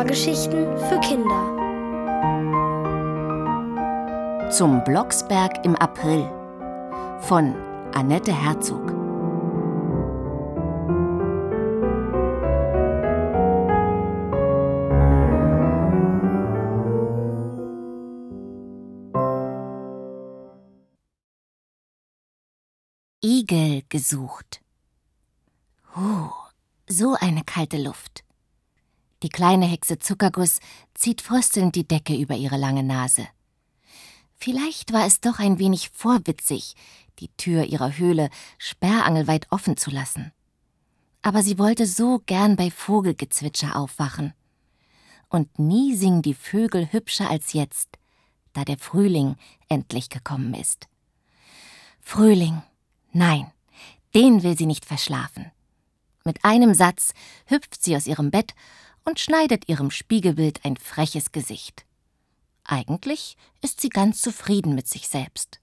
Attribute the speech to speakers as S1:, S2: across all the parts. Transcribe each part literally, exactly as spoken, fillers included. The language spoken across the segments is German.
S1: Hörgeschichten für Kinder.
S2: Zum Blocksberg im April von Annette Herzog. Igel gesucht. Oh, so eine kalte Luft. Die kleine Hexe Zuckerguss zieht fröstelnd die Decke über ihre lange Nase. Vielleicht war es doch ein wenig vorwitzig, die Tür ihrer Höhle sperrangelweit offen zu lassen. Aber sie wollte so gern bei Vogelgezwitscher aufwachen. Und nie singen die Vögel hübscher als jetzt, da der Frühling endlich gekommen ist. Frühling, nein, den will sie nicht verschlafen. Mit einem Satz hüpft sie aus ihrem Bett und schneidet ihrem Spiegelbild ein freches Gesicht. Eigentlich ist sie ganz zufrieden mit sich selbst.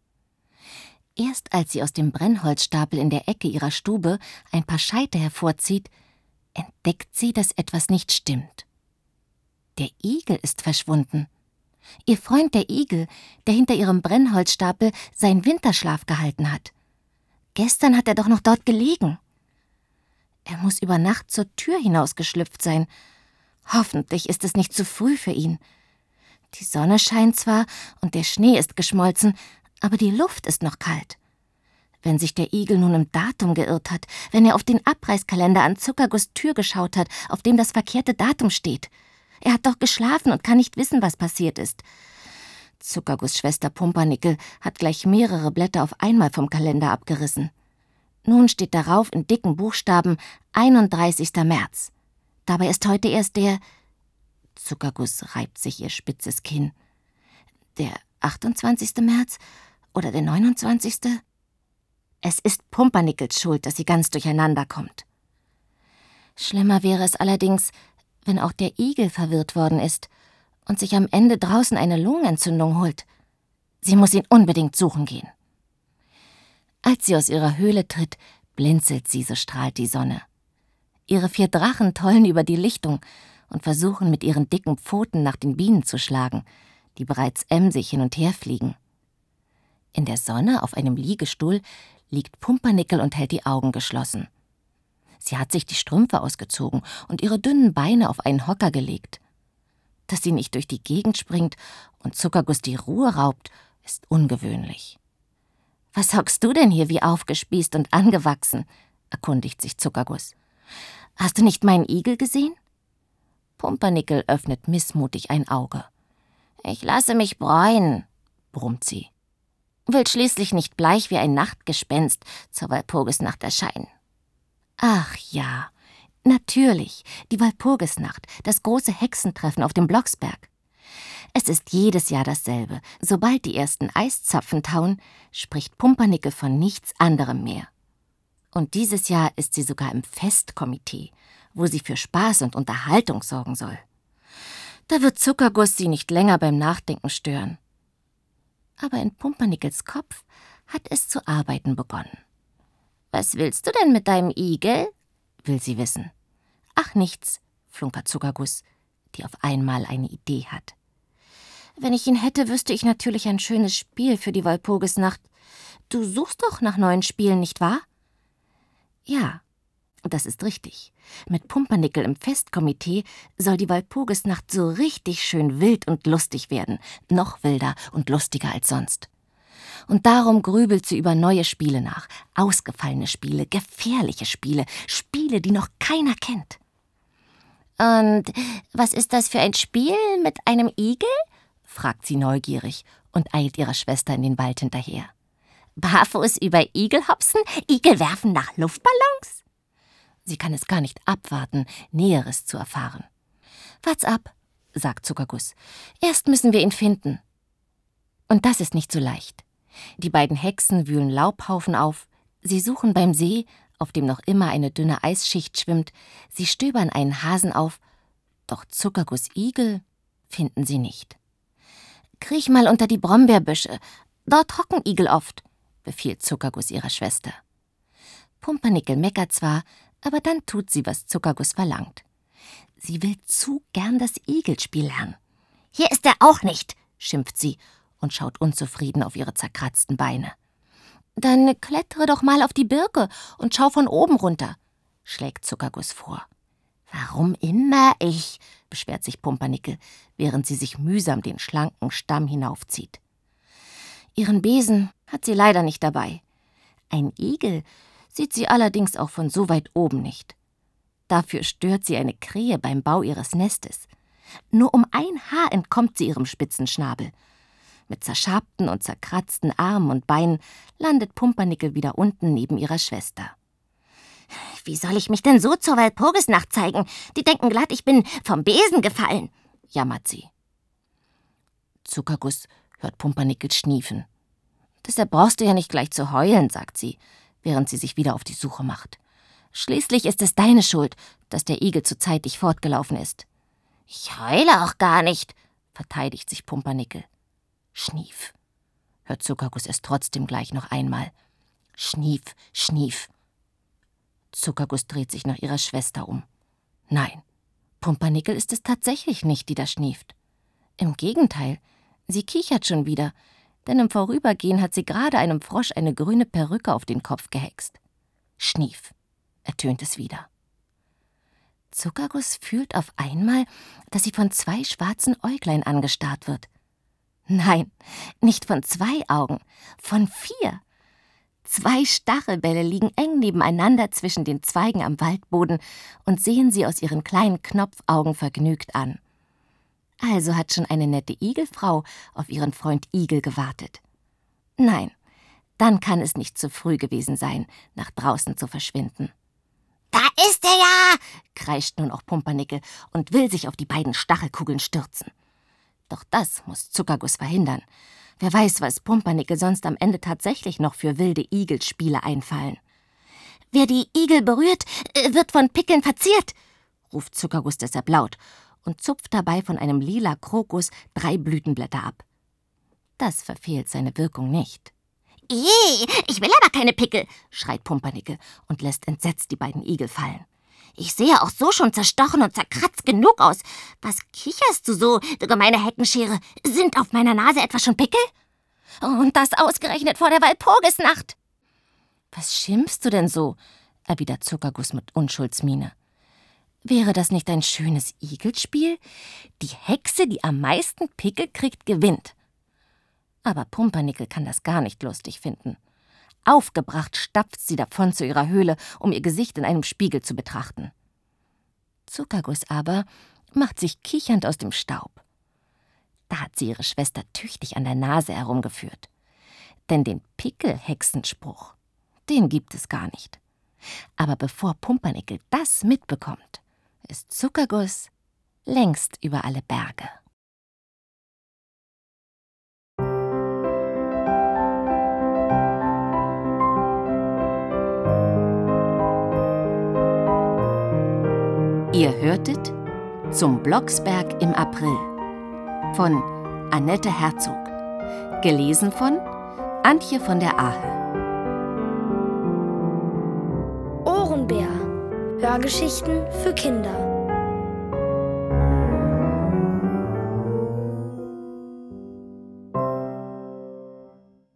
S2: Erst als sie aus dem Brennholzstapel in der Ecke ihrer Stube ein paar Scheite hervorzieht, entdeckt sie, dass etwas nicht stimmt. Der Igel ist verschwunden. Ihr Freund der Igel, der hinter ihrem Brennholzstapel seinen Winterschlaf gehalten hat. Gestern hat er doch noch dort gelegen. Er muss über Nacht zur Tür hinausgeschlüpft sein. Hoffentlich ist es nicht zu früh für ihn. Die Sonne scheint zwar und der Schnee ist geschmolzen, aber die Luft ist noch kalt. Wenn sich der Igel nun im Datum geirrt hat, wenn er auf den Abreißkalender an Zuckerguss' Tür geschaut hat, auf dem das verkehrte Datum steht. Er hat doch geschlafen und kann nicht wissen, was passiert ist. Zuckerguss' Schwester Pumpernickel hat gleich mehrere Blätter auf einmal vom Kalender abgerissen. Nun steht darauf in dicken Buchstaben einunddreißigster März. Dabei ist heute erst der... Zuckerguss reibt sich ihr spitzes Kinn. Der achtundzwanzigste März oder der neunundzwanzigste? Es ist Pumpernickels Schuld, dass sie ganz durcheinander kommt. Schlimmer wäre es allerdings, wenn auch der Igel verwirrt worden ist und sich am Ende draußen eine Lungenentzündung holt. Sie muss ihn unbedingt suchen gehen. Als sie aus ihrer Höhle tritt, blinzelt sie, so strahlt die Sonne. Ihre vier Drachen tollen über die Lichtung und versuchen mit ihren dicken Pfoten nach den Bienen zu schlagen, die bereits emsig hin und her fliegen. In der Sonne auf einem Liegestuhl liegt Pumpernickel und hält die Augen geschlossen. Sie hat sich die Strümpfe ausgezogen und ihre dünnen Beine auf einen Hocker gelegt. Dass sie nicht durch die Gegend springt und Zuckerguss die Ruhe raubt, ist ungewöhnlich. »Was hockst du denn hier wie aufgespießt und angewachsen?« erkundigt sich Zuckerguss. »Hast du nicht meinen Igel gesehen?« Pumpernickel öffnet missmutig ein Auge. »Ich lasse mich bräunen«, brummt sie. »Will schließlich nicht bleich wie ein Nachtgespenst zur Walpurgisnacht erscheinen.« »Ach ja, natürlich, die Walpurgisnacht, das große Hexentreffen auf dem Blocksberg. Es ist jedes Jahr dasselbe. Sobald die ersten Eiszapfen tauen, spricht Pumpernickel von nichts anderem mehr. Und dieses Jahr ist sie sogar im Festkomitee, wo sie für Spaß und Unterhaltung sorgen soll. Da wird Zuckerguss sie nicht länger beim Nachdenken stören. Aber in Pumpernickels Kopf hat es zu arbeiten begonnen. »Was willst du denn mit deinem Igel?« will sie wissen. »Ach, nichts«, flunkert Zuckerguss, die auf einmal eine Idee hat. »Wenn ich ihn hätte, wüsste ich natürlich ein schönes Spiel für die Walpurgisnacht. Du suchst doch nach neuen Spielen, nicht wahr?« »Ja, das ist richtig. Mit Pumpernickel im Festkomitee soll die Walpurgisnacht so richtig schön wild und lustig werden, noch wilder und lustiger als sonst. Und darum grübelt sie über neue Spiele nach, ausgefallene Spiele, gefährliche Spiele, Spiele, die noch keiner kennt.« »Und was ist das für ein Spiel mit einem Igel?« fragt sie neugierig und eilt ihrer Schwester in den Wald hinterher. »Barfuß über Igel hopsen, Igel werfen nach Luftballons?« Sie kann es gar nicht abwarten, Näheres zu erfahren. »Wart's ab«, sagt Zuckerguss. »Erst müssen wir ihn finden.« Und das ist nicht so leicht. Die beiden Hexen wühlen Laubhaufen auf, sie suchen beim See, auf dem noch immer eine dünne Eisschicht schwimmt, sie stöbern einen Hasen auf, doch Zuckerguss' Igel finden sie nicht. »Kriech mal unter die Brombeerbüsche, dort hocken Igel oft«, befiehlt Zuckerguss ihrer Schwester. Pumpernickel meckert zwar, aber dann tut sie, was Zuckerguss verlangt. Sie will zu gern das Igelspiel lernen. »Hier ist er auch nicht«, schimpft sie und schaut unzufrieden auf ihre zerkratzten Beine. »Dann klettere doch mal auf die Birke und schau von oben runter«, schlägt Zuckerguss vor. »Warum immer ich?«, beschwert sich Pumpernickel, während sie sich mühsam den schlanken Stamm hinaufzieht. Ihren Besen hat sie leider nicht dabei. Ein Igel sieht sie allerdings auch von so weit oben nicht. Dafür stört sie eine Krähe beim Bau ihres Nestes. Nur um ein Haar entkommt sie ihrem spitzen Schnabel. Mit zerschabten und zerkratzten Armen und Beinen landet Pumpernickel wieder unten neben ihrer Schwester. »Wie soll ich mich denn so zur Walpurgisnacht zeigen? Die denken glatt, ich bin vom Besen gefallen«, jammert sie. Zuckerguss hört Pumpernickel schniefen. »Deshalb brauchst du ja nicht gleich zu heulen«, sagt sie, während sie sich wieder auf die Suche macht. »Schließlich ist es deine Schuld, dass der Igel zu zeitig fortgelaufen ist.« »Ich heule auch gar nicht«, verteidigt sich Pumpernickel. »Schnief«, hört Zuckerguss es trotzdem gleich noch einmal. »Schnief, schnief.« Zuckerguss dreht sich nach ihrer Schwester um. Nein, Pumpernickel ist es tatsächlich nicht, die da schnieft. Im Gegenteil, sie kichert schon wieder, denn im Vorübergehen hat sie gerade einem Frosch eine grüne Perücke auf den Kopf gehext. »Schnief«, ertönt es wieder. Zuckerguss fühlt auf einmal, dass sie von zwei schwarzen Äuglein angestarrt wird. Nein, nicht von zwei Augen, von vier. Zwei Stachelbälle liegen eng nebeneinander zwischen den Zweigen am Waldboden und sehen sie aus ihren kleinen Knopfaugen vergnügt an. Also hat schon eine nette Igelfrau auf ihren Freund Igel gewartet. Nein, dann kann es nicht zu früh gewesen sein, nach draußen zu verschwinden. »Da ist er ja«, kreischt nun auch Pumpernickel und will sich auf die beiden Stachelkugeln stürzen. Doch das muss Zuckerguss verhindern. Wer weiß, was Pumpernickel sonst am Ende tatsächlich noch für wilde Igelspiele einfallen. »Wer die Igel berührt, wird von Pickeln verziert«, ruft Zuckerguss deshalb laut und zupft dabei von einem lila Krokus drei Blütenblätter ab. Das verfehlt seine Wirkung nicht. »Ih, ich will aber keine Pickel«, schreit Pumpernickel und lässt entsetzt die beiden Igel fallen. »Ich sehe auch so schon zerstochen und zerkratzt genug aus. Was kicherst du so, du gemeine Heckenschere? Sind auf meiner Nase etwa schon Pickel? Und das ausgerechnet vor der Walpurgisnacht.« »Was schimpfst du denn so?«, erwidert Zuckerguss mit Unschuldsmiene. »Wäre das nicht ein schönes Igelspiel? Die Hexe, die am meisten Pickel kriegt, gewinnt.« Aber Pumpernickel kann das gar nicht lustig finden. Aufgebracht stapft sie davon zu ihrer Höhle, um ihr Gesicht in einem Spiegel zu betrachten. Zuckerguss aber macht sich kichernd aus dem Staub. Da hat sie ihre Schwester tüchtig an der Nase herumgeführt. Denn den Pickel-Hexenspruch, den gibt es gar nicht. Aber bevor Pumpernickel das mitbekommt, ist Zuckerguss längst über alle Berge. Ihr hörtet »Zum Blocksberg im April« von Annette Herzog, gelesen von Antje von der Ahe.
S1: Ohrenbär. Hörgeschichten für Kinder.